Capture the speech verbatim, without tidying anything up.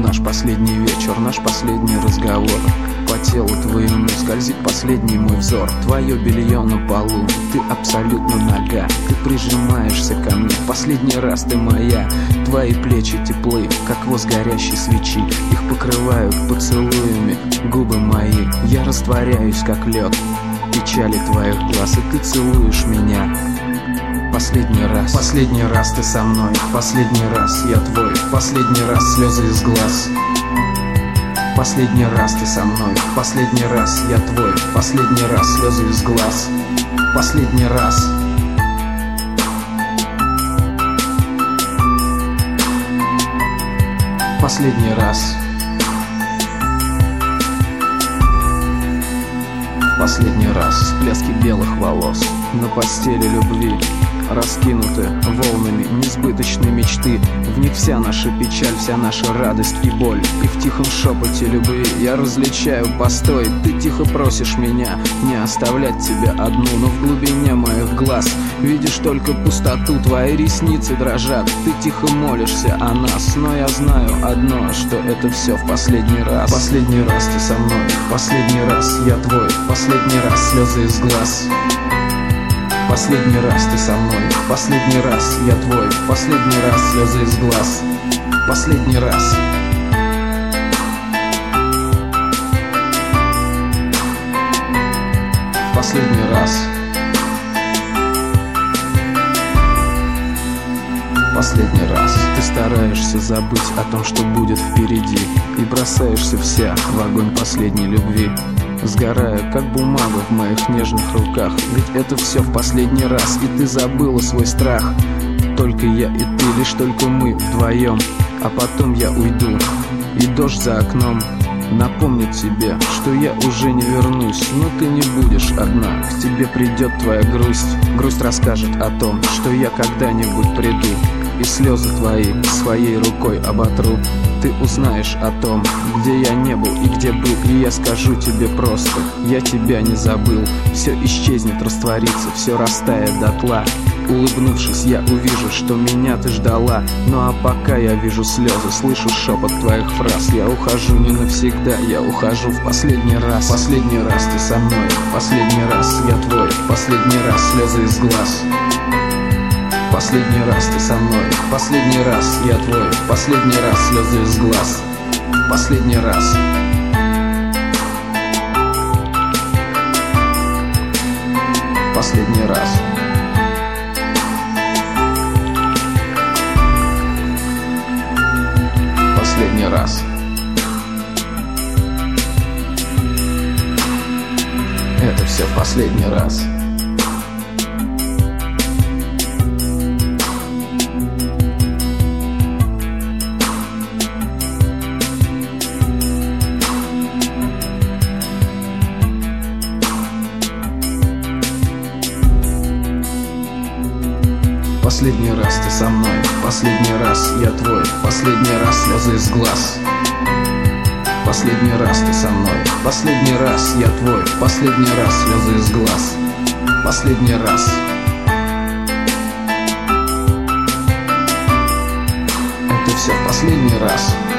наш последний вечер, наш последний разговор. По телу твоему скользит последний мой взор. Твое белье на полу, ты абсолютно нага. Ты прижимаешься ко мне, последний раз ты моя. Твои плечи теплы, как воск горящей свечи. Их покрывают поцелуями губы мои. Я растворяюсь, как лед в печали твоих глаз, и ты целуешь меня. Последний раз, последний раз ты со мной, последний раз я твой, последний раз слезы из глаз. Последний раз ты со мной, последний раз я твой, последний раз слезы из глаз. Последний раз. Последний раз. Последний раз. Всплески белых волос на постели любви, раскинуты волнами несбыточной мечты. В них вся наша печаль, вся наша радость и боль. И в тихом шепоте любви я различаю постой. Ты тихо просишь меня не оставлять тебя одну, но в глубине моих глаз видишь только пустоту. Твои ресницы дрожат, ты тихо молишься о нас, но я знаю одно, что это все в последний раз. Последний раз ты со мной, последний раз я твой, последний раз слезы из глаз. Последний раз ты со мной, последний раз я твой, последний раз слезы из глаз. Последний раз. Последний раз. Последний раз. Ты стараешься забыть о том, что будет впереди, и бросаешься вся в огонь последней любви, сгорая, как бумага в моих нежных руках. Ведь это все в последний раз, и ты забыла свой страх. Только я и ты, лишь только мы вдвоем. А потом я уйду, и дождь за окном напомнит тебе, что я уже не вернусь. Но ты не будешь одна, к тебе придет твоя грусть. Грусть расскажет о том, что я когда-нибудь приду, и слезы твои своей рукой оботру. Ты узнаешь о том, где я не был и где был, и я скажу тебе просто: я тебя не забыл. Все исчезнет, растворится, все растает дотла. Улыбнувшись, я увижу, что меня ты ждала. Ну а пока я вижу слезы, слышу шепот твоих фраз. Я ухожу не навсегда, я ухожу в последний раз. Последний раз ты со мной, последний раз я твой, последний раз слезы из глаз. Последний раз ты со мной, последний раз я твой, последний раз слезы из глаз. Последний раз. Последний раз. Последний раз. Это все в последний раз. Последний раз ты со мной, последний раз я твой, последний раз слезы из глаз. Последний раз ты со мной, последний раз я твой, последний раз слезы из глаз. Последний раз. Это все в последний раз.